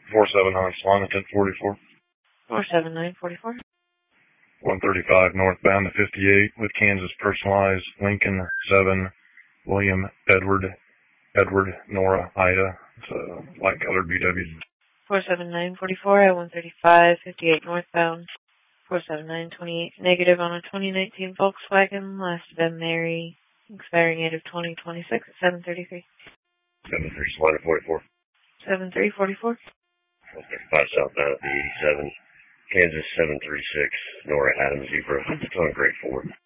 479 Slonaton 44. 47944. 135 northbound to 58 with Kansas personalized. Lincoln 7, William Edward, Nora, Ida. It's a light colored VW. 47944 at 135, 58 northbound. 47928 negative on a 2019 Volkswagen. Last of them Mary. Expiring date of 2026 at 733. 73 Slonaton 44. 7344. 135 southbound at the 87. Kansas 736, Nora Adams Zebra, on grade 4.